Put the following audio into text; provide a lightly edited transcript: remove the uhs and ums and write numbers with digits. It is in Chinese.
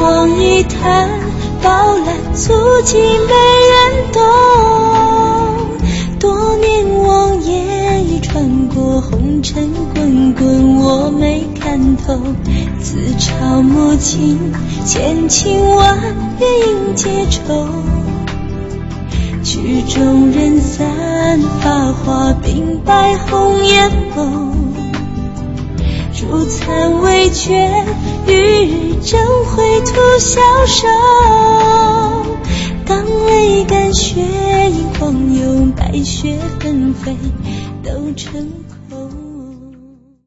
荒一滩，饱览足迹没人懂。多年望眼已穿过，红尘滚滚我没看透。自嘲莫尽，千情万缘应结愁。曲终人散，发花鬓白红颜眸。烛残未觉，与日争辉徒消瘦。当泪干血影狂涌，白雪纷飞，都成